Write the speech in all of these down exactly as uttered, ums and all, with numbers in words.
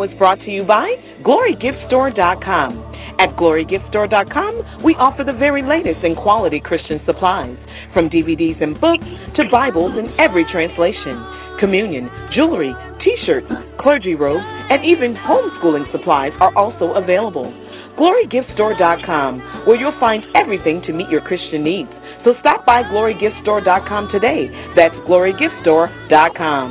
is brought to you by Glory Gift Store dot com. At Glory Gift Store dot com, we offer the very latest in quality Christian supplies, from D V Ds and books to Bibles in every translation, communion, jewelry, T-shirts, clergy robes, and even homeschooling supplies are also available. Glory Gift Store dot com, where you'll find everything to meet your Christian needs. So stop by Glory Gift Store dot com today. That's Glory Gift Store dot com.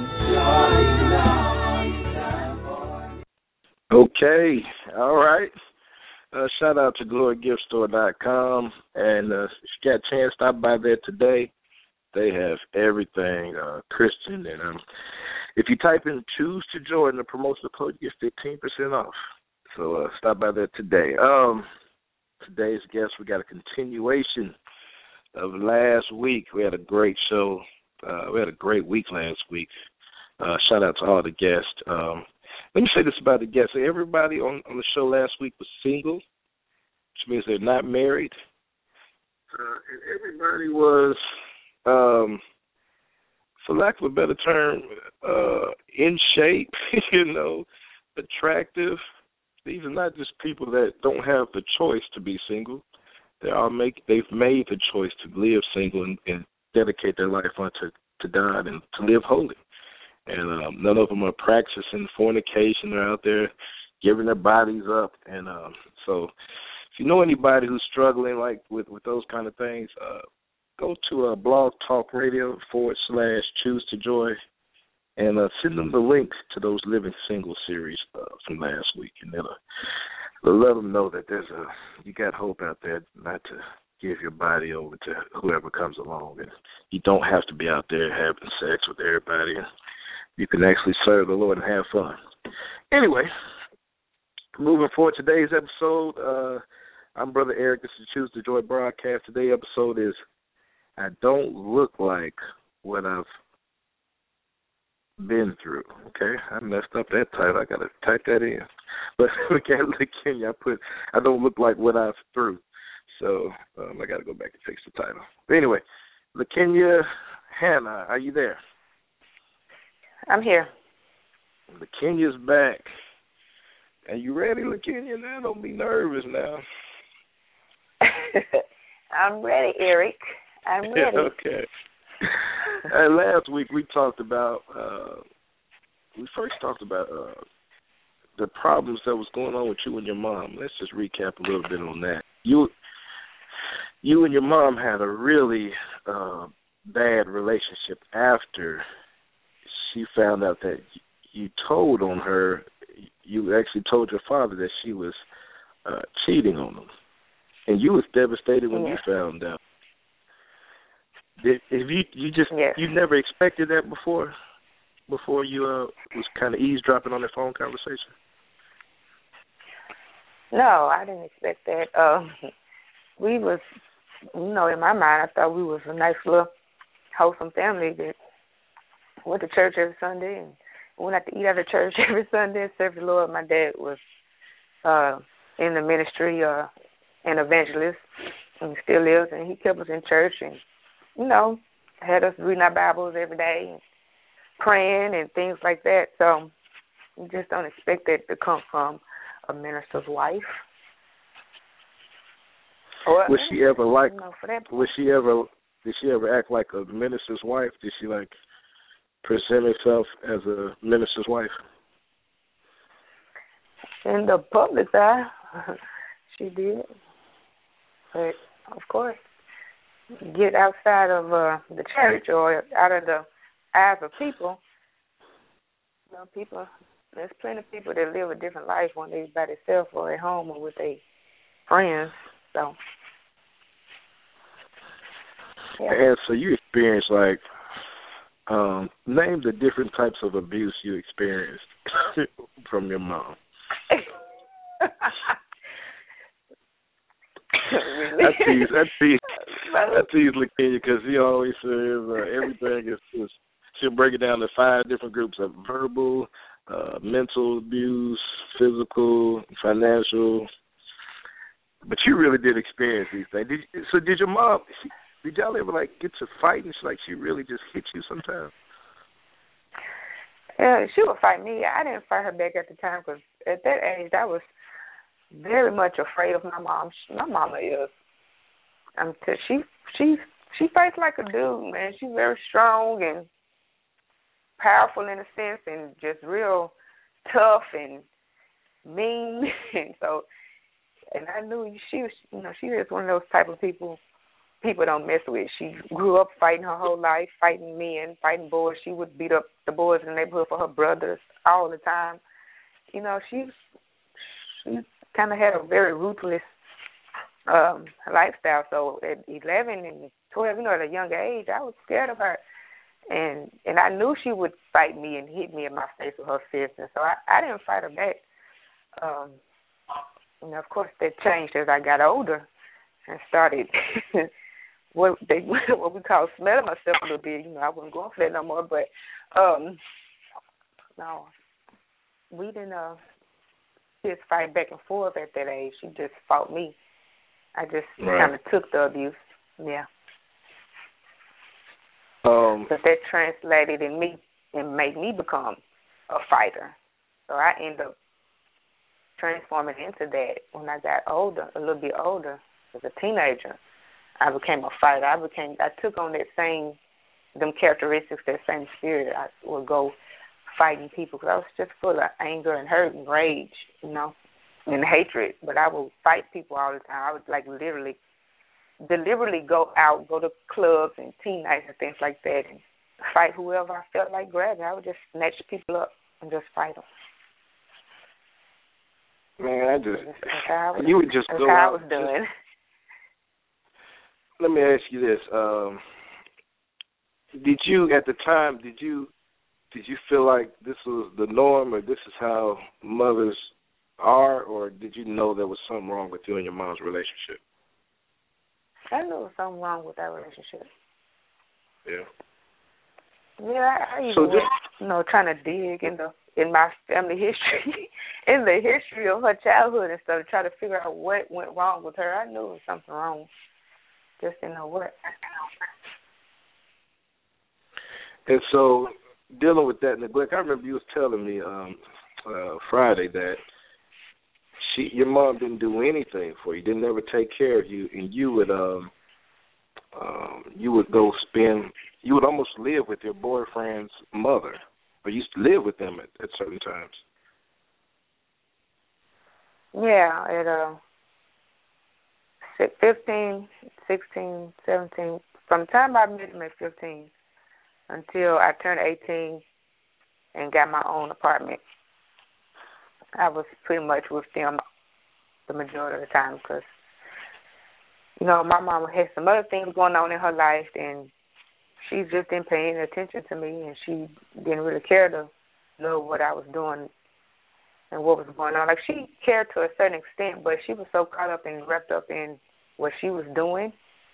Okay, all right. Uh, shout out to Glory Gift Store dot com. And uh, if you got a chance, stop by there today. They have everything uh, Christian. And um, if you type in Choose to Joy in the promotional code, you get fifteen percent off. So uh, stop by there today. Um, today's guest, we got a continuation of last week. We had a great show. Uh, we had a great week last week. Uh, shout out to all the guests. Um, let me say this about the guests. Everybody on, on the show last week was single, which means they're not married. Uh, and everybody was, um, for lack of a better term, uh, in shape, you know, attractive. These are not just people that don't have the choice to be single. They all make they've made the choice to live single and, and dedicate their life unto to God and to live holy. And um, none of them are practicing fornication. They're out there giving their bodies up. And um, so, if you know anybody who's struggling like with, with those kind of things, uh, go to uh, Blog Talk Radio forward slash Choose to Joy, and uh, send them the links to those Living Single series uh, from last week, and they'll. Let them know that there's a you got hope out there, not to give your body over to whoever comes along, and you don't have to be out there having sex with everybody. And you can actually serve the Lord and have fun. Anyway, moving forward, today's episode, uh, I'm Brother Eric. This is Choose the Joy broadcast. Today's episode is I Don't Look Like What I've Been Through. Okay, I messed up that title. I got to type that in. But we can't look in. I put, I don't look like what I've through. So um, I got to go back and fix the title. But anyway, LaKenya Hannah, are you there? I'm here. LaKenya's back. Are you ready, LaKenya? Now, don't be nervous now. I'm ready, Eric. I'm ready. Okay. And last week we talked about, uh, we first talked about uh, the problems that was going on with you and your mom. Let's just recap a little bit on that. You you and your mom had a really uh, bad relationship after she found out that you told on her, you actually told your father that she was uh, cheating on him. And you was devastated when yeah. you found out. Did, if you you just yeah. you never expected that before, before you uh, was kind of eavesdropping on their phone conversation? No, I didn't expect that. Um, we was, you know, in my mind, I thought we was a nice little wholesome family that went to church every Sunday and went out to eat at the church every Sunday and served the Lord. My dad was uh, in the ministry, uh, an evangelist, and he still is, and he kept us in church and, you know, had us reading our Bibles every day and praying and things like that. So you just don't expect that to come from a minister's wife. Or, was she ever like? You know, for that was she ever? Did she ever act like a minister's wife? Did she like present herself as a minister's wife? In the public eye, she did. But of course, get outside of uh, the church or out of the eyes of people. You know, people. There's plenty of people that live a different life when they're by themselves or at home or with their friends. So, yeah. And so you experienced, like, um, name the different types of abuse you experienced from your mom. Really? I tease, I tease, I tease LaKenya because he always says uh, everything is, is, she'll break it down to five different groups of verbal, Uh, mental abuse, physical, financial. But you really did experience these things. Did you, so did your mom, she, did y'all ever, like, get to fighting? Like, she really just hit you sometimes? Yeah, she would fight me. I didn't fight her back at the time because at that age, I was very much afraid of my mom. She, my mama is. Um, she she she fights like a dude, man. She's very strong and powerful in a sense, and just real tough and mean. And so, and I knew she was, you know, she is one of those type of people people don't mess with. She grew up fighting her whole life, fighting men, fighting boys. She would beat up the boys in the neighborhood for her brothers all the time. You know, she she kind of had a very ruthless um, lifestyle. So at eleven and twelve, you know, at a younger age, I was scared of her. And and I knew she would fight me and hit me in my face with her fist. And so I, I didn't fight her back. Um, you know, of course, that changed as I got older and started what they what we call smelling myself a little bit. You know, I wasn't going for that no more. But um, no, we didn't uh, just fight back and forth at that age. She just fought me. I just right. kind of took the abuse. Yeah. Um, but that translated in me and made me become a fighter. So I ended up transforming into that when I got older, a little bit older, as a teenager. I became a fighter. I became. I took on that same, them characteristics, that same spirit. I would go fighting people because I was just full of anger and hurt and rage, you know, and hatred. But I would fight people all the time. I would like literally, deliberately go out, go to clubs and teen nights and things like that, and fight whoever I felt like grabbing. I would just snatch people up and just fight them. Man, I just that's how I was, you would just that's go how out. I was doing. Just, let me ask you this: um, Did you, at the time, did you did you feel like this was the norm, or this is how mothers are, or did you know there was something wrong with you and your mom's relationship? I knew there was something wrong with that relationship. Yeah. Yeah, I, I even so went, just, you know, trying to dig in the in my family history, in the history of her childhood and stuff, to try to figure out what went wrong with her. I knew there was something wrong, just didn't know what. And so, dealing with that neglect, I remember you was telling me um, uh, Friday that she, your mom didn't do anything for you, didn't ever take care of you, and you would um, um, you would go spend, you would almost live with your boyfriend's mother, or you used to live with them at, at certain times. Yeah, at uh, fifteen, sixteen, seventeen, from the time I met him at fifteen until I turned eighteen and got my own apartment, I was pretty much with them the majority of the time because, you know, my mama had some other things going on in her life, and she just didn't pay any attention to me, and she didn't really care to know what I was doing and what was going on. Like, she cared to a certain extent, but she was so caught up and wrapped up in what she was doing,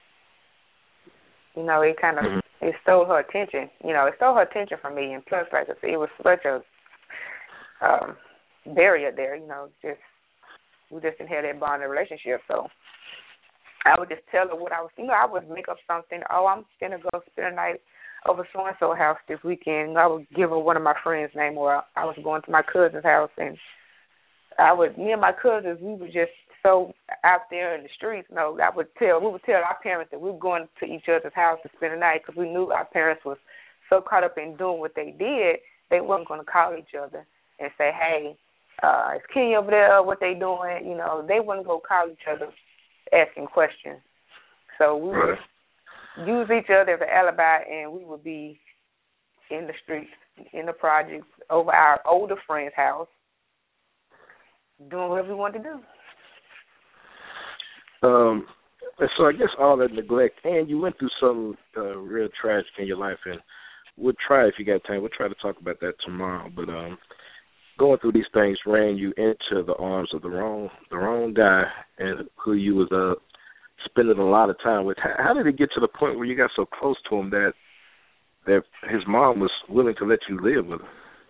you know, it kind of, mm-hmm. it stole her attention. You know, it stole her attention from me, and plus, like I said, it was such a um, barrier there, you know, just, we just didn't have that bond of relationship, so I would just tell her what I was, you know, I would make up something. Oh, I'm going to go spend a night over so-and-so house this weekend. I would give her one of my friends' name, or I was going to my cousin's house, and I would, me and my cousins, we were just so out there in the streets, you know, I would tell, we would tell our parents that we were going to each other's house to spend a night because we knew our parents was so caught up in doing what they did, they weren't going to call each other and say, hey, uh, is Kenny over there, what they doing? You know, they wouldn't go call each other asking questions. So we would use each other as an alibi, and we would be in the streets, in the projects, over our older friend's house, doing whatever we wanted to do. Um, and so I guess all that neglect, and you went through something uh, real tragic in your life, and we'll try, if you got time, we'll try to talk about that tomorrow. But um, going through these things ran you into the arms of the wrong, the wrong guy, and who you was uh, spending a lot of time with. How, how did it get to the point where you got so close to him that that his mom was willing to let you live with him?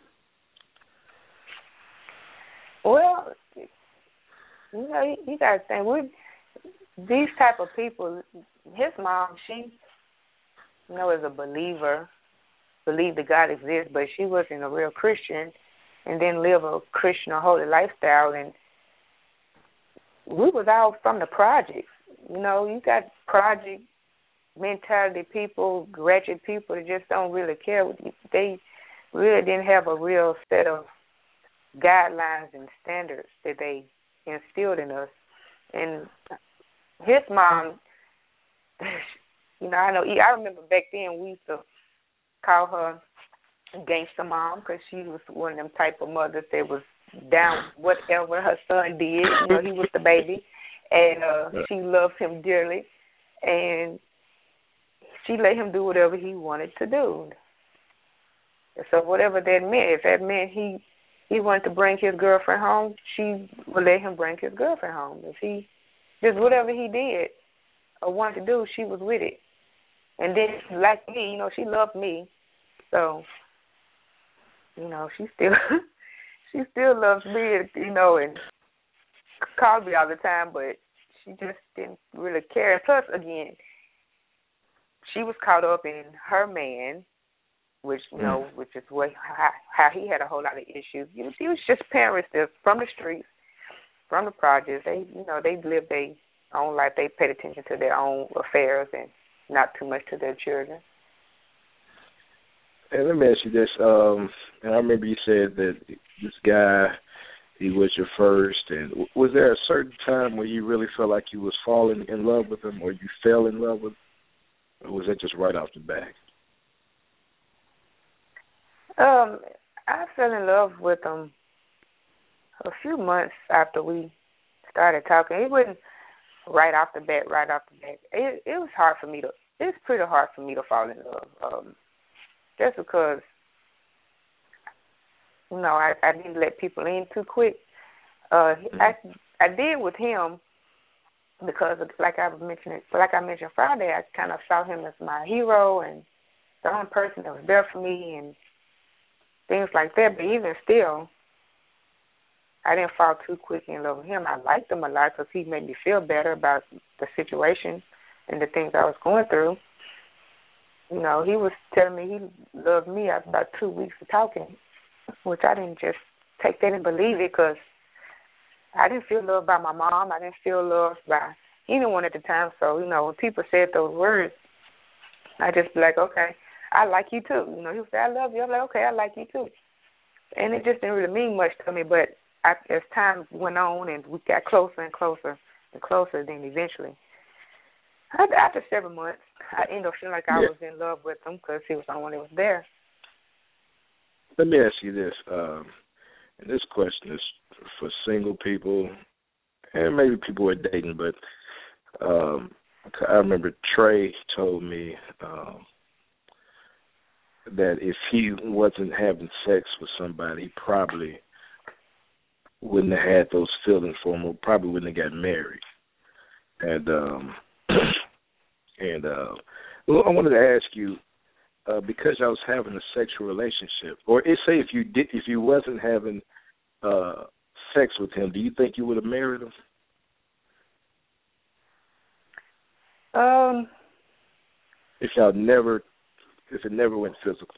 Well, you know, you, you got to think, we these type of people, his mom, she, you know, is a believer, believe that God exists, but she wasn't a real Christian and didn't live a Christian or holy lifestyle. And we was all from the projects. You know, you got project mentality people, wretched people that just don't really care. They really didn't have a real set of guidelines and standards that they instilled in us. And his mom, you know, I know, I remember back then we used to call her gangster mom because she was one of them type of mothers that was down whatever her son did. You know, he was the baby, and uh, she loved him dearly, and she let him do whatever he wanted to do. So whatever that meant, if that meant he he wanted to bring his girlfriend home, she would let him bring his girlfriend home. If he just whatever he did or wanted to do, she was with it. And then, like me, you know, she loved me, so you know, she still she still loves me, you know, and calls me all the time, but she just didn't really care. And plus, again, she was caught up in her man, which you know, which is what how, how he had a whole lot of issues. You know, he was just parents that from the streets, from the projects. They, you know, they lived their own life. They paid attention to their own affairs and not too much to their children. And let me ask you this. Um, and I remember you said that this guy, he was your first. And was there a certain time where you really felt like you was falling in love with him, or you fell in love with him? Or was that just right off the bat? Um, I fell in love with him a few months after we started talking. It wasn't right off the bat, right off the bat. It, it was hard for me to, it's pretty hard for me to fall in love. Um, just because, you know, I, I didn't let people in too quick. Uh, I I did with him because, of, like I was mentioning, like I mentioned Friday, I kind of saw him as my hero and the only person that was there for me and things like that. But even still, I didn't fall too quick in love with him. I liked him a lot because he made me feel better about the situation and the things I was going through. You know, he was telling me he loved me after about two weeks of talking, which I didn't just take that and believe it because I didn't feel loved by my mom. I didn't feel loved by anyone at the time. So, you know, when people said those words, I just be like, okay, I like you too. You know, he would say, I love you. I'm like, okay, I like you too. And it just didn't really mean much to me. But I, as time went on and we got closer and closer and closer, then eventually, after seven months, I ended up feeling like I yeah. was in love with him because he was the one that was there. Let me ask you this. Um, and this question is for single people and maybe people who are dating, but um, I remember Trey told me um, that if he wasn't having sex with somebody, he probably wouldn't have had those feelings for him, or probably wouldn't have got married. And um, and uh, well, I wanted to ask you, uh, because I was having a sexual relationship, or it, say if you did, if you wasn't having uh, sex with him, do you think you would have married him? Um, if y'all never, if it never went physical.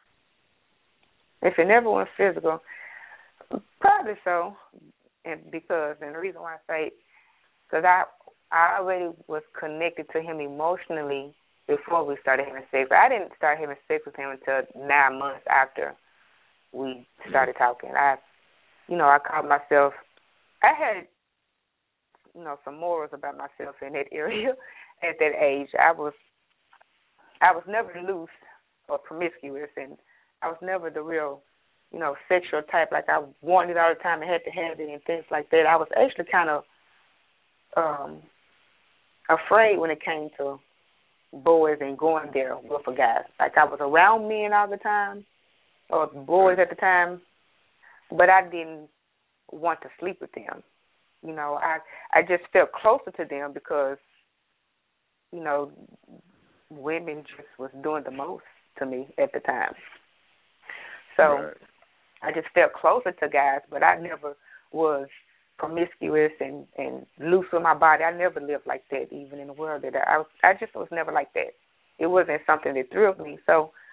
If it never went physical, probably so. And because, and the reason why I say, because I, I already was connected to him emotionally before we started having sex. I didn't start having sex with him until nine months after we started talking. I, you know, I called myself, I had, you know, some morals about myself in that area at that age. I was, I was never loose or promiscuous, and I was never the real, you know, sexual type. Like I wanted it all the time and had to have it and things like that. I was actually kind of um, afraid when it came to boys and going there with a guy. Like I was around men all the time, or boys at the time, but I didn't want to sleep with them. You know, I I just felt closer to them because, you know, women just was doing the most to me at the time. So right. I just felt closer to guys, but I never was promiscuous and, and loose with my body. I never lived like that, even in the world that I was. I just was never like that. It wasn't something that thrilled me. So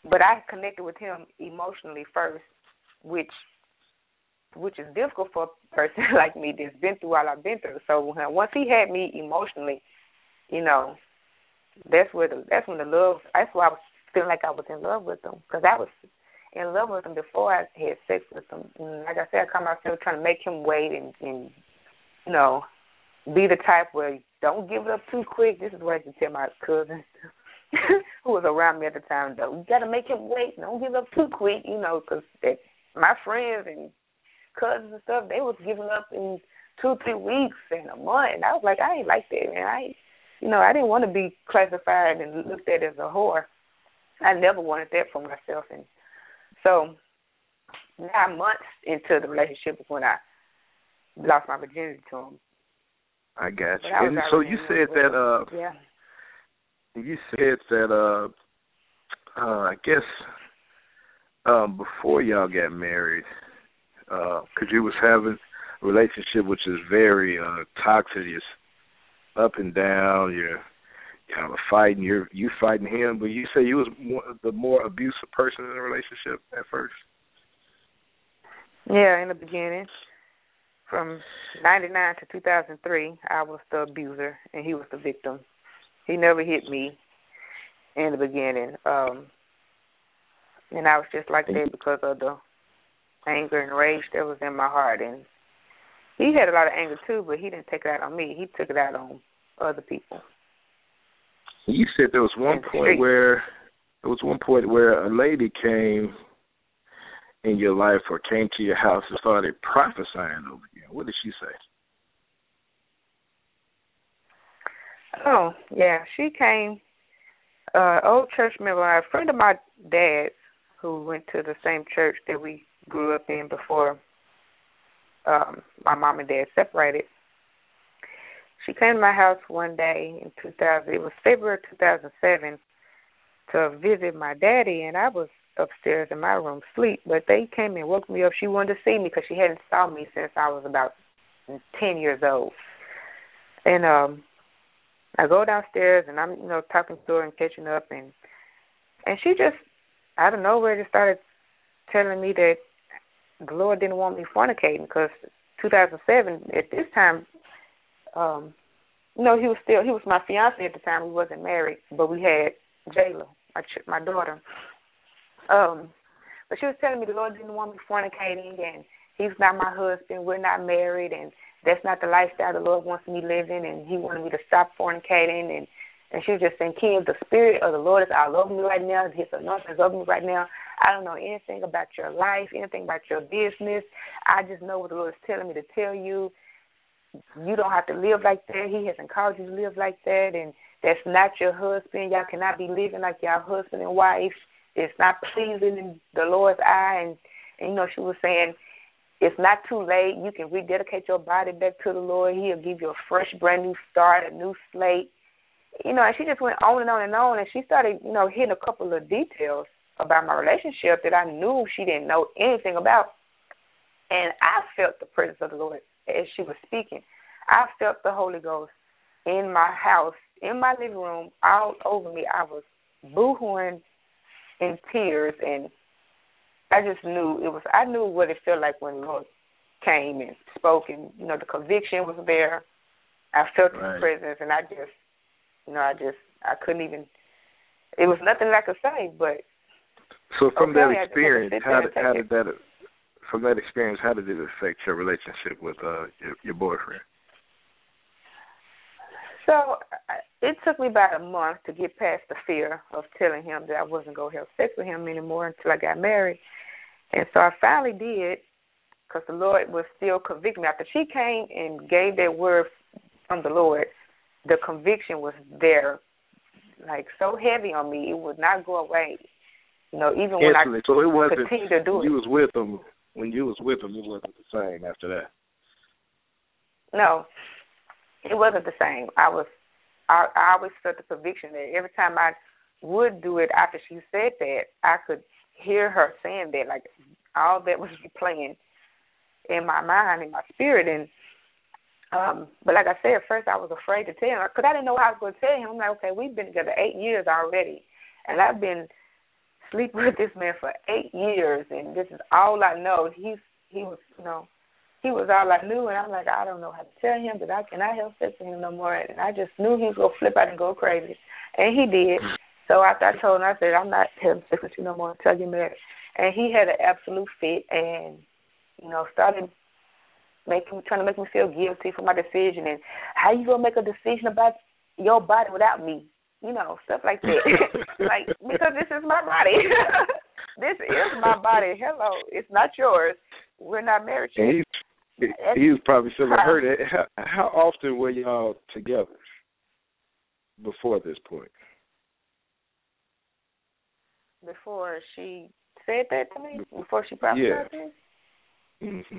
but I connected with him emotionally first, which which is difficult for a person like me that's been through all I've been through. So once he had me emotionally, you know, that's where the that's when the love. That's why I was feeling like I was in love with him, because I was in love with him before I had sex with him. And like I said, I come out there trying to make him wait and, and you know, be the type where don't give it up too quick. This is what I used to tell my cousin who was around me at the time, though. You got to make him wait. Don't give up too quick, you know, because my friends and cousins and stuff, they was giving up in two, three weeks and a month. And I was like, I ain't like that, man. I, you know, I didn't want to be classified and looked at as a whore. I never wanted that for myself. And so nine months into the relationship is when I lost my virginity to him. I got you. And so you said that, uh, yeah. You said that, uh, uh, I guess, um, before y'all got married, because uh, you was having a relationship which is very uh, toxic. It's up and down. You're kind of fighting. You're you fighting him, but you say you was more, the more abusive person in the relationship at first. Yeah, in the beginning. From ninety-nine to two thousand three, I was the abuser, and he was the victim. He never hit me in the beginning. Um, and I was just like that because of the anger and rage that was in my heart. And he had a lot of anger, too, but he didn't take it out on me. He took it out on other people. You said there was one point where there was one point where a lady came in your life or came to your house and started prophesying over you. What did she say? Oh, yeah. She came, uh, old church member, a friend of my dad's who went to the same church that we grew up in before um, my mom and dad separated. She came to my house one day in two thousand. It was February two thousand seven to visit my daddy, and I was upstairs in my room asleep, but they came and woke me up. She wanted to see me because she hadn't saw me since I was about ten years old. And um, I go downstairs, and I'm, you know, talking to her and catching up, and and she just, out of nowhere, just started telling me that the Lord didn't want me fornicating because two thousand seven, at this time, um, you know, he was still, he was my fiance at the time. We wasn't married, but we had Jayla, my, my daughter. Um, but she was telling me the Lord didn't want me fornicating, and he's not my husband, we're not married, and that's not the lifestyle the Lord wants me living, and he wanted me to stop fornicating. And, and she was just saying, Kim, the Spirit of the Lord is all over me right now. His anointing is over me right now. I don't know anything about your life, anything about your business. I just know what the Lord is telling me to tell you. You don't have to live like that. He hasn't called you to live like that, and that's not your husband. Y'all cannot be living like your husband and wife. It's not pleasing in the Lord's eye. And, and, you know, she was saying, it's not too late. You can rededicate your body back to the Lord. He'll give you a fresh, brand new start, a new slate. You know, and she just went on and on and on, and she started, you know, hitting a couple of details about my relationship that I knew she didn't know anything about. And I felt the presence of the Lord as she was speaking. I felt the Holy Ghost in my house, in my living room, all over me. I was boo-hooing in tears, and I just knew it was, I knew what it felt like when the Lord came and spoke, and, you know, the conviction was there. I felt right. His presence, and I just, you know, I just, I couldn't even, it was nothing I could say, but. So from okay, that experience, how did, how did it. that, from that experience, how did it affect your relationship with uh, your, your boyfriend? So it took me about a month to get past the fear of telling him that I wasn't going to have sex with him anymore until I got married. And so I finally did, because the Lord was still convicting me. After she came and gave that word from the Lord, the conviction was there, like so heavy on me, it would not go away. You know, even when Instantly. I so it wasn't, continued to do it. You was with him, when you was with him, it wasn't the same after that. No, it wasn't the same. I was, I, I always felt the conviction that every time I would do it after she said that, I could hear her saying that, like all that was replaying in my mind, in my spirit. And um, but like I said, at first I was afraid to tell him because I didn't know how I was going to tell him. I'm like, okay, we've been together eight years already, and I've been sleep with this man for eight years, and this is all I know. He's he was, you know, he was all I knew, and I'm like, I don't know how to tell him that I cannot have sex with him no more. And I just knew he was gonna flip out and go crazy, and he did. So after I told him, I said, I'm not having sex with you no more until you married. And he had an absolute fit, and you know, started making trying to make me feel guilty for my decision, and how you gonna make a decision about your body without me? You know, stuff like that. Like, because this is my body. This is my body. Hello, it's not yours. We're not married yet. And he's, he was probably feeling hurt. How, how often were y'all together before this point? Before she said that to me? Before she prophesied to me? Yeah. Mm-hmm.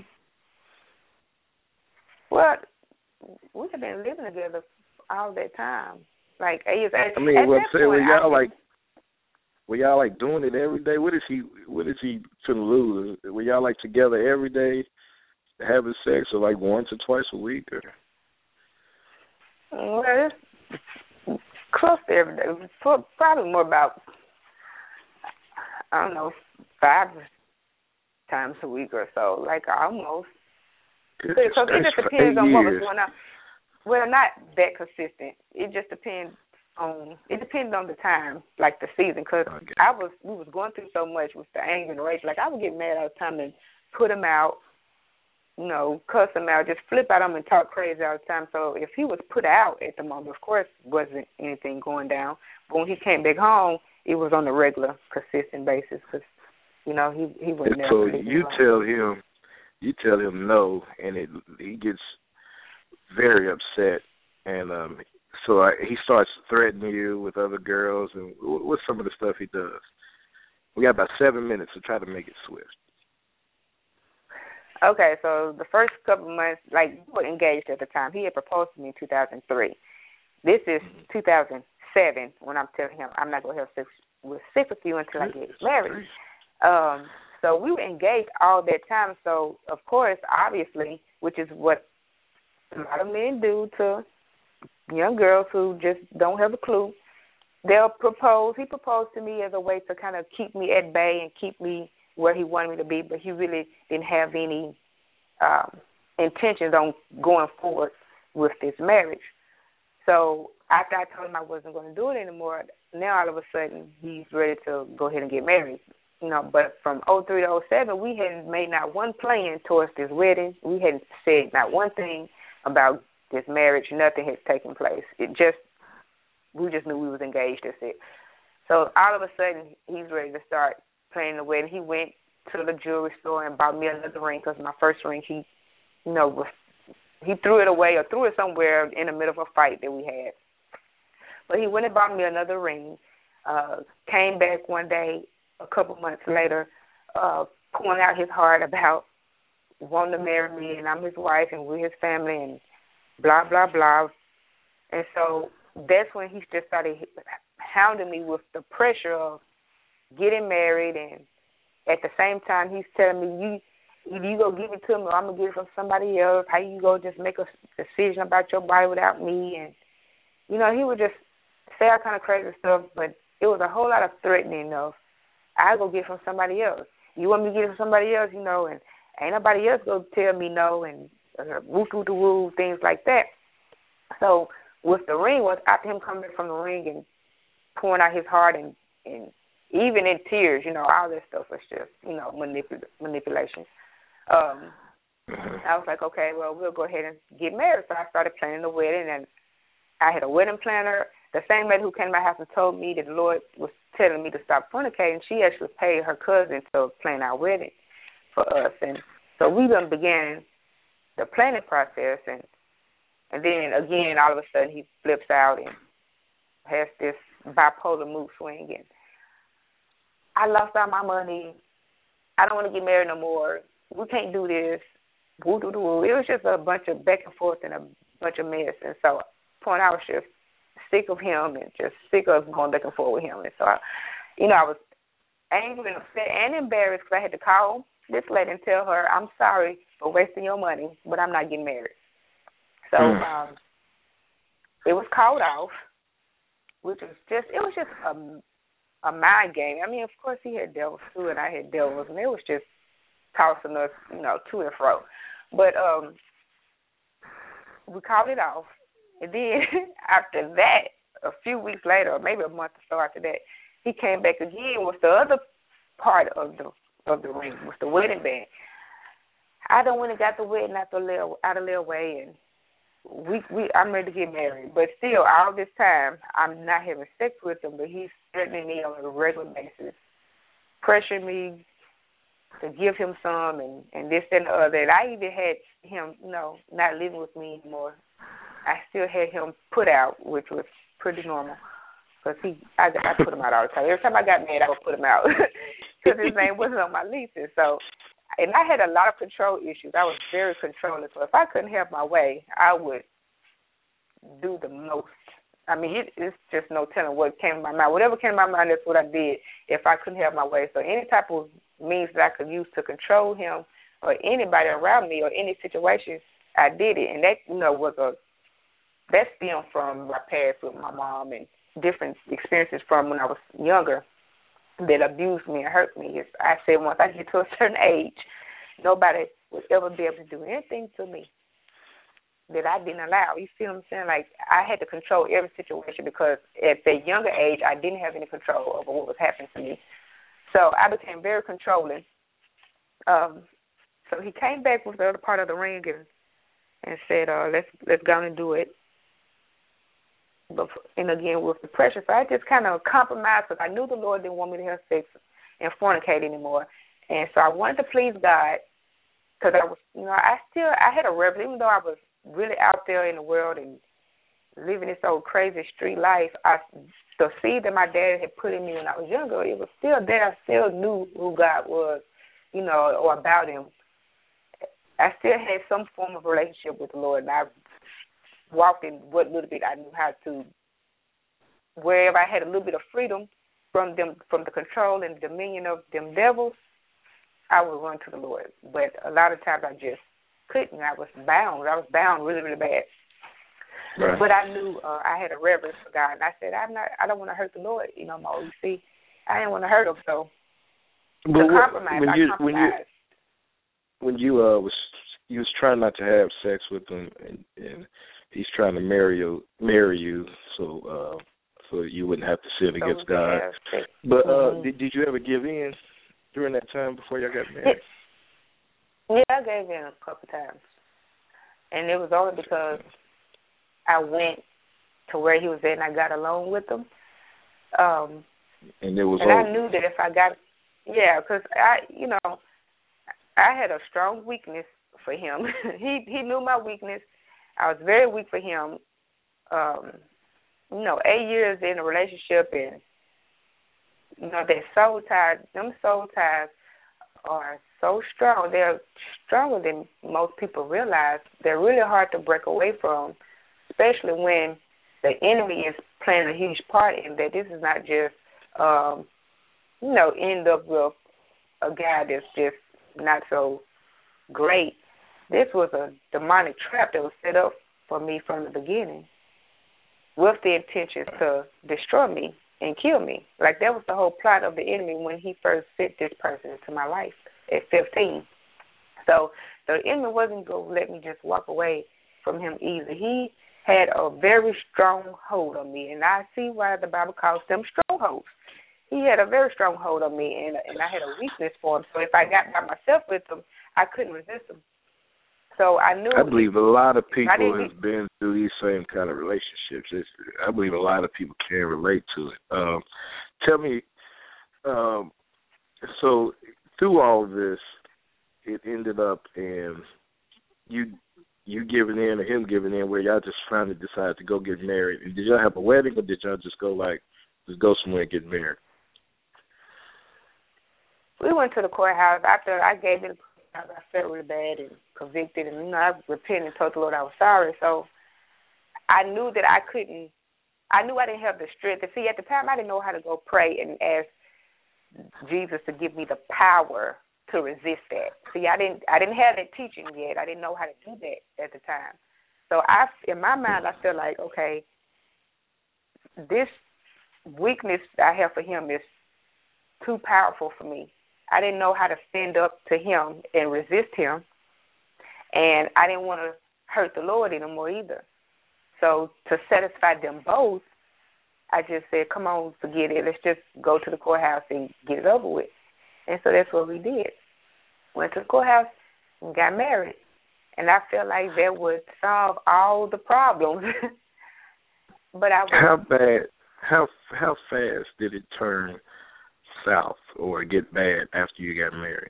Well, we have been living together all that time. Like, I mean, at well, that say, point, were y'all I, like, were y'all like doing it every day? What is he? What is he to lose? Were y'all like together every day, having sex, or like once or twice a week? Or? Well, it's close to every day. Probably more about, I don't know, five times a week or so. Like almost. Because it just depends on what was going on. Well, not that consistent. It just depends on, it depends on the time, like the season. Because okay. I was, we was going through so much with the anger and the rage. Like, I would get mad all the time and put him out, you know, cuss him out, just flip at him and talk crazy all the time. So if he was put out at the moment, of course, wasn't anything going down. But when he came back home, it was on a regular, consistent basis. Because, you know, he, he wasn't there. So you tell him, you tell him no, and it, he gets very upset, and um, so I, he starts threatening you with other girls, and what's some of the stuff he does? We got about seven minutes to try to make it swift. Okay, so the first couple of months, like, we were engaged at the time. He had proposed to me in two thousand three. This is two thousand seven when I'm telling him I'm not going to have sex with, sex with you until I get married. Um, so we were engaged all that time, so, of course, obviously, which is what a lot of men do to young girls who just don't have a clue. They'll propose. He proposed to me as a way to kind of keep me at bay and keep me where he wanted me to be, but he really didn't have any um, intentions on going forward with this marriage. So after I told him I wasn't going to do it anymore, now all of a sudden he's ready to go ahead and get married. You know, but from oh three to oh seven, we hadn't made not one plan towards this wedding. We hadn't said not one thing about this marriage. Nothing had taken place. It just, we just knew we was engaged. That's it. So all of a sudden, he's ready to start planning the wedding. He went to the jewelry store and bought me another ring because my first ring, he, you know, was, he threw it away or threw it somewhere in the middle of a fight that we had. But he went and bought me another ring. Uh, came back one day, a couple months later, uh, pouring out his heart about wanting to marry me, and I'm his wife, and we're his family, and blah, blah, blah. And so that's when he just started hounding me with the pressure of getting married, and at the same time, he's telling me, you either you go give it to me or I'm going to get it from somebody else. How you go just make a decision about your body without me? And, you know, he would just say all kind of crazy stuff, but it was a whole lot of threatening of, I go get it from somebody else. You want me to get it from somebody else, you know, and ain't nobody else going to tell me no, and uh, woo woo woo woo, things like that. So with the ring, was after him coming from the ring and pouring out his heart and, and even in tears, you know, all that stuff was just, you know, manipul- manipulation. Um, I was like, okay, well, we'll go ahead and get married. So I started planning the wedding, and I had a wedding planner. The same lady who came to my house and told me that the Lord was telling me to stop fornicating, she actually paid her cousin to plan our wedding for us. And so we then began the planning process, and and then, again, all of a sudden he flips out and has this bipolar mood swing. And I lost all my money. I don't want to get married no more. We can't do this. Woo, doo, doo, woo. It was just a bunch of back and forth and a bunch of mess. And so, point I was just sick of him and just sick of going back and forth with him. And so, I, you know, I was angry and upset and embarrassed because I had to call this lady and tell her, I'm sorry for wasting your money, but I'm not getting married. So mm. um, it was called off, which was just, it was just a a mind game. I mean, of course, he had devils too, and I had devils, and it was just tossing us, you know, to and fro. But um, we called it off. And then after that, a few weeks later, or maybe a month or so after that, he came back again with the other part of the of the ring, with the wedding band. I done went and got the wedding out, the little, out of their way, and we we I'm ready to get married. But still, all this time, I'm not having sex with him, but he's threatening me on a regular basis, pressuring me to give him some and, and this and the other. And I even had him, you know, not living with me anymore. I still had him put out, which was pretty normal, because he I, I put him out all the time. Every time I got mad, I would put him out because his name wasn't on my leases. So, and I had a lot of control issues. I was very controlling. So if I couldn't have my way, I would do the most. I mean, it, it's just no telling what came to my mind. Whatever came to my mind, that's what I did if I couldn't have my way. So any type of means that I could use to control him or anybody around me or any situation, I did it. And that, you know, was a that stemmed from my past with my mom and different experiences from when I was younger that abused me and hurt me. It's, I said once I get to a certain age, nobody would ever be able to do anything to me that I didn't allow. You see what I'm saying? Like, I had to control every situation because at that younger age, I didn't have any control over what was happening to me. So I became very controlling. Um, so he came back with the other part of the ring and, and said, uh, let's let's go and do it. But, and again, with the pressure. So I just kind of compromised because I knew the Lord didn't want me to have sex and fornicate anymore. And so I wanted to please God because I was, you know, I still, I had a rebel, even though I was really out there in the world and living this old crazy street life, I, the seed that my dad had put in me when I was younger, it was still there. I still knew who God was, you know, or about him. I still had some form of relationship with the Lord, and I walked in what little bit I knew how to, wherever I had a little bit of freedom from them, from the control and dominion of them devils, I would run to the Lord. But a lot of times I just couldn't. I was bound. I was bound really, really bad. Right. But I knew uh, I had a reverence for God, and I said, I'm not. I don't want to hurt the Lord, you know, more. You see, I didn't want to hurt him, so but to compromise, when I you, compromised. When you, when you uh, was you was trying not to have sex with him, and, and he's trying to marry you, marry you, so uh, so you wouldn't have to sin so against God. But uh, mm-hmm. did did you ever give in during that time before y'all got married? Yeah, I gave in a couple times, and it was only because I went to where he was at and I got along with him. Um, and it was. And over. I knew that if I got, yeah, because I, you know, I had a strong weakness for him. he he knew my weakness. I was very weak for him. Um, you know, eight years in a relationship, and you know, that soul ties, them soul ties are so strong. They're stronger than most people realize. They're really hard to break away from, especially when the enemy is playing a huge part in that. This is not just, um, you know, end up with a guy that's just not so great. This was a demonic trap that was set up for me from the beginning with the intention to destroy me and kill me. Like, that was the whole plot of the enemy when he first sent this person into my life at fifteen. So the enemy wasn't going to let me just walk away from him either. He had a very strong hold on me, and I see why the Bible calls them strongholds. He had a very strong hold on me, and, and I had a weakness for him. So if I got by myself with him, I couldn't resist him. So I knew. I believe a lot of people have been through these same kind of relationships. It's, I believe a lot of people can relate to it. Um, tell me, um, so through all of this, it ended up in you you giving in or him giving in, where y'all just finally decided to go get married. And did y'all have a wedding, or did y'all just go like just go somewhere and get married? We went to the courthouse after I gave it. I felt really bad and convicted, and you know, I repented and told the Lord I was sorry. So I knew that I couldn't. I knew I didn't have the strength. To see, at the time, I didn't know how to go pray and ask Jesus to give me the power to resist that. See, I didn't. I didn't have that teaching yet. I didn't know how to do that at the time. So I, in my mind, I felt like, okay, this weakness I have for him is too powerful for me. I didn't know how to stand up to him and resist him, and I didn't want to hurt the Lord anymore either. So to satisfy them both, I just said, come on, forget it. Let's just go to the courthouse and get it over with. And so that's what we did. Went to the courthouse and got married. And I felt like that would solve all the problems. But I was, How bad, how how fast did it turn south or get bad after you got married?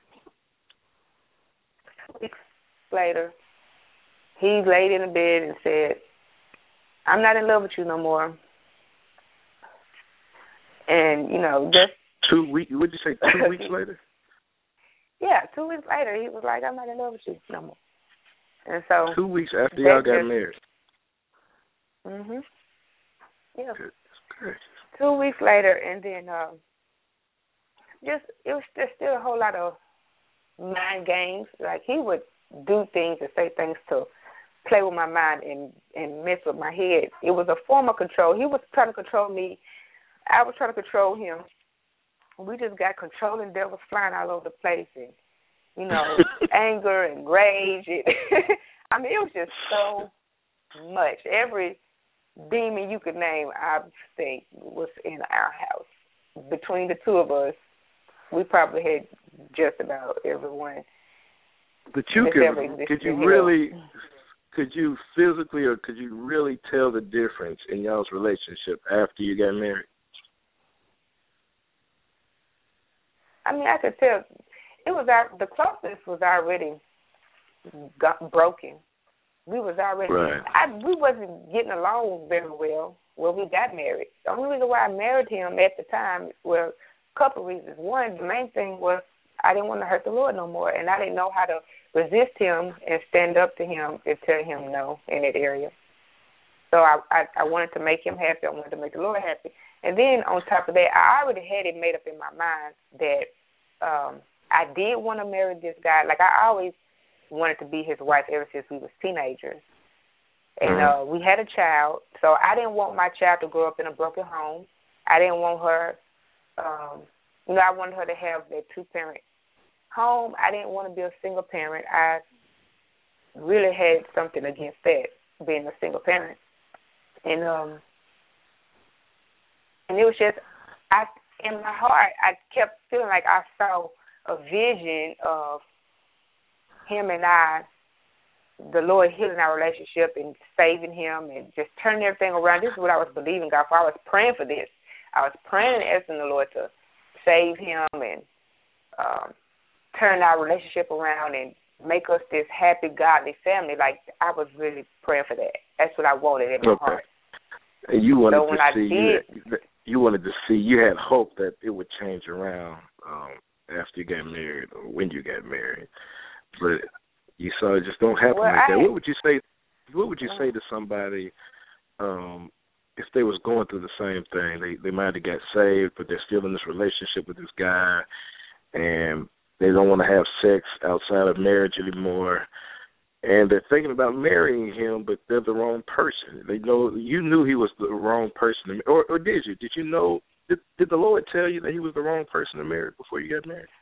Weeks later, he laid in the bed and said, I'm not in love with you no more. And, you know, just... Two weeks, what did you say, two weeks later? Yeah, two weeks later, he was like, I'm not in love with you no more. And so... Two weeks after y'all got just, married? Mm-hmm. Yeah. Good. Good. Two weeks later, and then um, just, it was just still a whole lot of mind games. Like, he would do things and say things to play with my mind and, and mess with my head. It was a form of control. He was trying to control me. I was trying to control him. We just got controlling devils flying all over the place, and, you know, anger and rage. And I mean, it was just so much. Every demon you could name, I think, was in our house. Between the two of us, we probably had just about everyone. But you could, could you really, could you physically or could you really tell the difference in y'all's relationship after you got married? I mean, I could tell. It was our, the closeness was already got broken. We was already. Right. I, we wasn't getting along very well when we got married. The only reason why I married him at the time were a couple of reasons. One, the main thing was I didn't want to hurt the Lord no more, and I didn't know how to resist him and stand up to him and tell him no in that area. So I, I, I wanted to make him happy. I wanted to make the Lord happy. And then on top of that, I already had it made up in my mind that um, I did want to marry this guy. Like, I always wanted to be his wife ever since we was teenagers. And uh, we had a child, so I didn't want my child to grow up in a broken home. I didn't want her, um, you know, I wanted her to have that two-parent home. I didn't want to be a single parent. I really had something against that, being a single parent. And um, and it was just, I in my heart, I kept feeling like I saw a vision of him and I, the Lord healing our relationship and saving him and just turning everything around. This is what I was believing God for. I was praying for this. I was praying and asking the Lord to save him and um, turn our relationship around and make us this happy, godly family. Like, I was really praying for that. That's what I wanted in my okay. heart. And you wanted so to see you, you wanted to see you had hope that it would change around um, after you got married or when you got married, but you saw it just don't happen well, like I, that. What would you say? What would you say to somebody um, if they was going through the same thing? They they might have got saved, but they're still in this relationship with this guy, and they don't want to have sex outside of marriage anymore. And they're thinking about marrying him, but they're the wrong person. They know you knew he was the wrong person, or, or did you? Did you know? Did, did the Lord tell you that he was the wrong person to marry before you got married?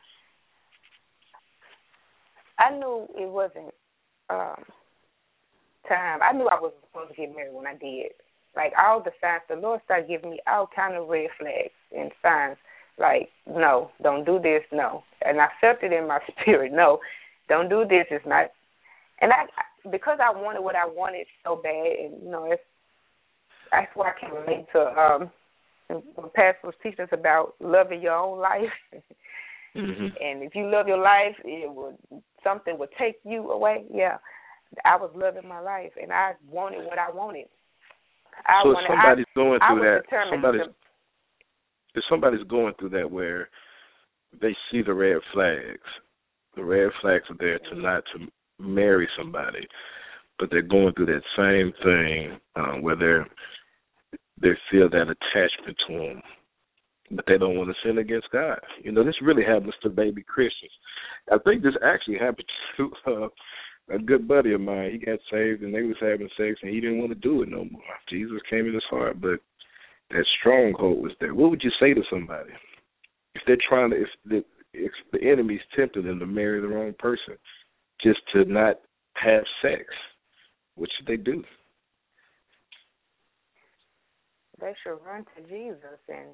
I knew it wasn't um, time. I knew I wasn't supposed to get married when I did. Like, all the signs, the Lord started giving me all kind of red flags and signs. Like, no, don't do this, no. And I felt it in my spirit. No, don't do this. It's not. And I, because I wanted what I wanted so bad, and, you know, it's, that's why I can relate to um, when Pastor was teaching us about loving your own life. Mm-hmm. And if you love your life, it would something would take you away. Yeah, I was loving my life, and I wanted what I wanted. I so wanted, if somebody's I, going through I that, somebody's, to, if somebody's going through that where they see the red flags, the red flags are there to not to marry somebody, but they're going through that same thing um, where they're they feel that attachment to him, but they don't want to sin against God. You know, this really happens to baby Christians. I think this actually happened to uh, a good buddy of mine. He got saved, and they was having sex, and he didn't want to do it no more. Jesus came in his heart, but that stronghold was there, what would you say to somebody if they're trying to, if the, if the enemy's tempting them to marry the wrong person just to not have sex? What should they do? They should run to Jesus and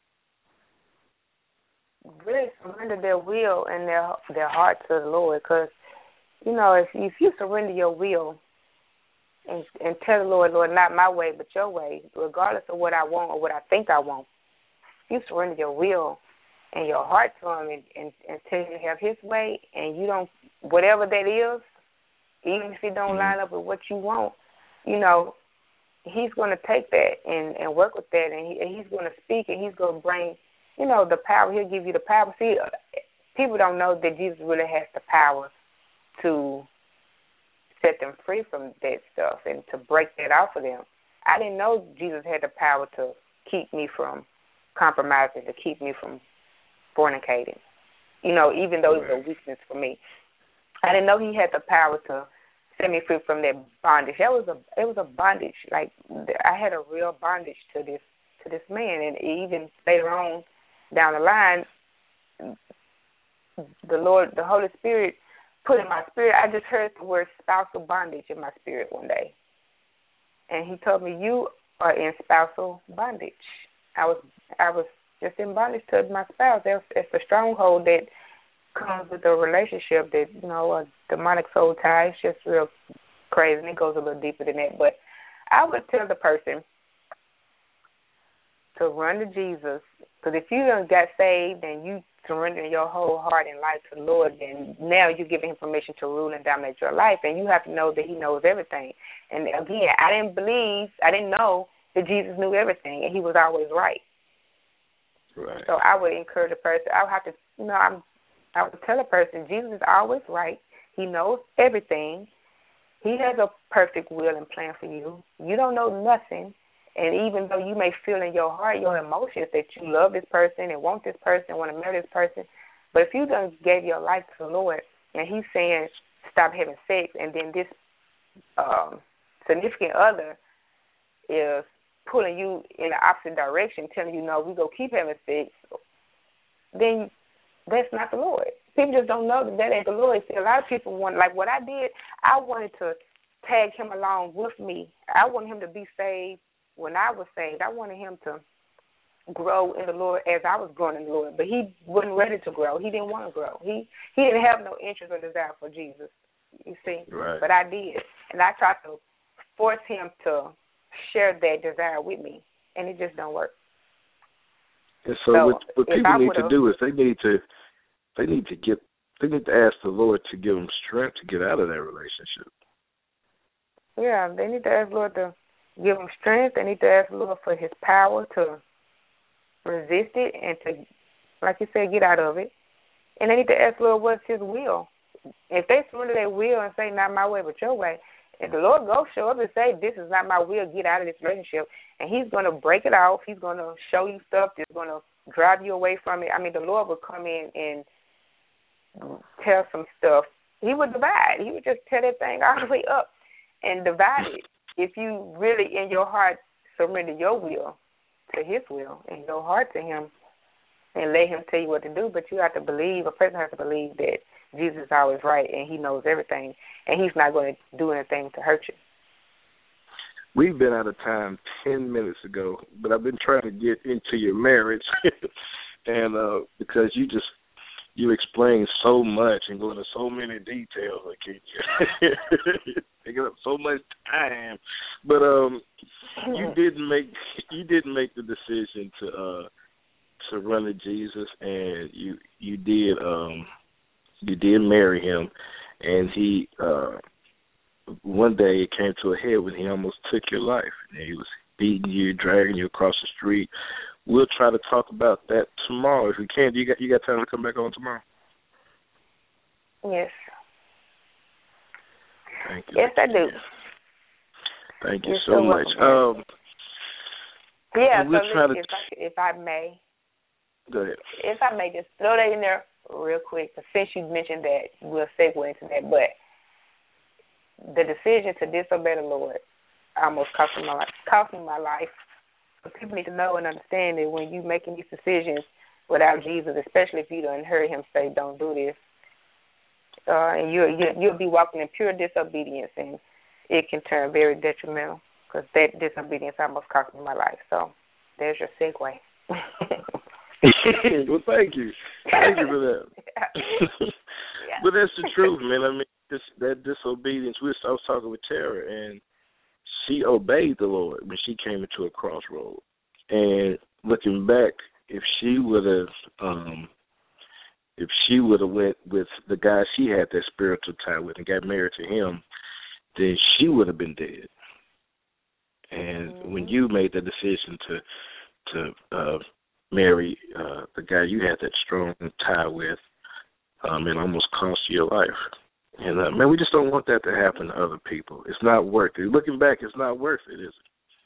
really surrender their will and their their heart to the Lord. Because, you know, if, if you surrender your will and, and tell the Lord, Lord, not my way but your way, regardless of what I want or what I think I want, if you surrender your will and your heart to him and, and, and tell him to have his way, and you don't, whatever that is, even if it don't line up with what you want, you know, he's going to take that and, and work with that, and, he, and he's going to speak, and he's going to bring, you know, the power. He'll give you the power. See, people don't know that Jesus really has the power to set them free from that stuff and to break that off of them. I didn't know Jesus had the power to keep me from compromising, to keep me from fornicating, you know, even though it was a weakness for me. I didn't know he had the power to set me free from that bondage. That was a it was a bondage. Like, I had a real bondage to this to this man, and even later on down the line, the Lord, the Holy Spirit put in my spirit, I just heard the word spousal bondage in my spirit one day. And he told me, you are in spousal bondage. I was I was just in bondage to my spouse. That's, it's a stronghold that comes with a relationship that, you know, a demonic soul tie. It's just real crazy, and it goes a little deeper than that. But I would tell the person to run to Jesus, because if you done got saved and you surrender your whole heart and life to the Lord, then now you're giving him permission to rule and dominate your life, and you have to know that he knows everything. And again, I didn't believe, I didn't know that Jesus knew everything, and he was always right. Right. So I would encourage a person, I would have to, you know, I'm, I would tell a person, Jesus is always right. He knows everything. He has a perfect will and plan for you. You don't know nothing. And even though you may feel in your heart, your emotions, that you love this person and want this person, want to marry this person, but if you done gave your life to the Lord and he's saying stop having sex, and then this um, significant other is pulling you in the opposite direction, telling you, no, we go keep having sex, then that's not the Lord. People just don't know that that ain't the Lord. See, a lot of people want, like what I did, I wanted to tag him along with me. I wanted him to be saved when I was saved. I wanted him to grow in the Lord as I was growing in the Lord. But he wasn't ready to grow. He didn't want to grow. He he didn't have no interest or desire for Jesus, you see. Right. But I did. And I tried to force him to share that desire with me, and it just don't work. And so, So what, what if people I need would've- to do is they need to they need to get they need to ask the Lord to give them strength to get out of that relationship. Yeah, they need to ask the Lord to give them strength. They need to ask the Lord for his power to resist it and to, like you said, get out of it. And they need to ask the Lord what's his will. If they surrender their will and say, not my way but your way, if the Lord goes show up and say, this is not my will, get out of this relationship, and he's going to break it off, he's going to show you stuff that's going to drive you away from it. I mean, the Lord would come in and tell some stuff. He would divide. He would just tear that thing all the way up and divide it. If you really in your heart surrender your will to his will and your heart to him and let him tell you what to do, but you have to believe, a person has to believe that Jesus is always right and he knows everything and he's not going to do anything to hurt you. We've been out of time ten minutes ago, but I've been trying to get into your marriage and uh, because you just you explain so much and go into so many details, like you taking up so much time. But um, you didn't make you didn't make the decision to uh, to run to Jesus, and you you did um, you did marry him, and he uh, one day it came to a head when he almost took your life, and he was beating you, dragging you across the street. We'll try to talk about that tomorrow if we can. You got you got time to come back on tomorrow? Yes. Thank you. Yes, I do. Thank you You're so, so much. welcome. Um, yeah, we'll so try listen, to if, I, if I may, go ahead. if I may just throw that in there real quick, because since you mentioned that, we'll segue into that. But the decision to disobey the Lord almost cost me my life. Cost me my life. But people need to know and understand that when you're making these decisions without Jesus, especially if you don't heard him say, don't do this, uh, and you're, you're, you'll be walking in pure disobedience, and it can turn very detrimental because that disobedience almost cost me my life. So there's your segue. Well, thank you. Thank you for that. Yeah. But that's the truth, man. I mean, this, that disobedience, we was, I was talking with Tara, and she obeyed the Lord when she came into a crossroad. And looking back, if she would have, um, if she would have went with the guy she had that spiritual tie with and got married to him, then she would have been dead. And mm-hmm. when you made the decision to to uh, marry uh, the guy you had that strong tie with, um, it almost cost you your life. And, uh, man, we just don't want that to happen to other people. It's not worth it. Looking back, it's not worth it, is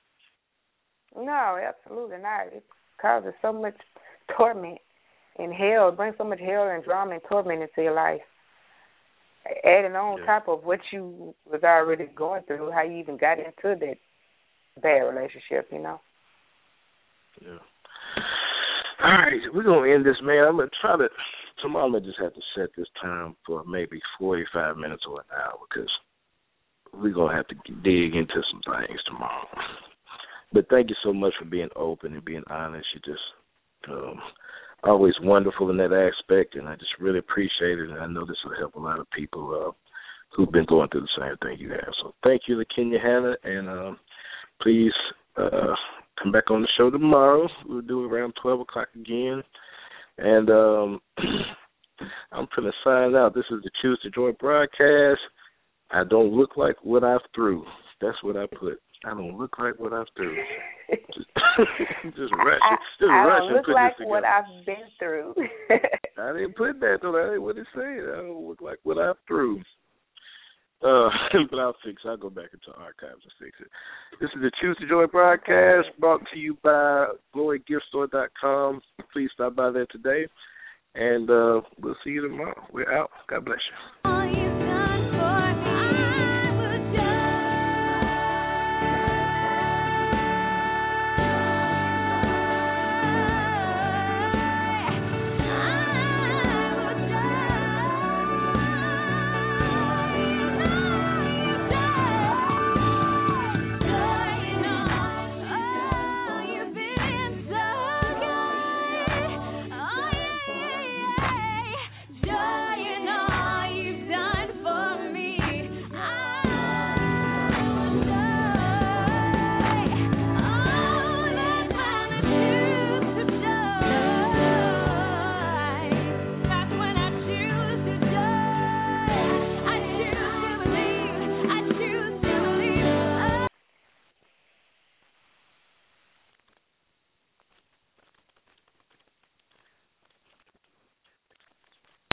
it? No, absolutely not. It causes so much torment and hell. It brings so much hell and drama and torment into your life. Adding on yeah. top of what you was already going through, how you even got into that bad relationship, you know? Yeah. All right, we're going to end this, man. I'm going to try to, tomorrow I'm going to just have to set this time for maybe forty-five minutes or an hour because we're going to have to dig into some things tomorrow. But thank you so much for being open and being honest. You're just um, always wonderful in that aspect, and I just really appreciate it, and I know this will help a lot of people uh, who've been going through the same thing you have. So thank you, LaKenya Hanna, and um, please uh, come back on the show tomorrow. We'll do it around twelve o'clock again. And um, I'm going to sign out. This is the Choose to Joy broadcast. I don't look like what I've through. That's what I put. I don't look like what I've through. Just, just rush it. Just I rush don't and look put like this what together. I've been through. I didn't put that, though. That ain't what it said. I don't look like what I've through. Uh, but I'll fix it. I'll go back into archives and fix it. This is the Choose to Joy broadcast brought to you by glory gift store dot com. Please stop by there today, and uh, we'll see you tomorrow. We're out. God bless you.